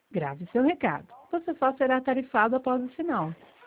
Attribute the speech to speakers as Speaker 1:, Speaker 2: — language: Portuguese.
Speaker 1: Grave seu recado. Você só será tarifado após o sinal.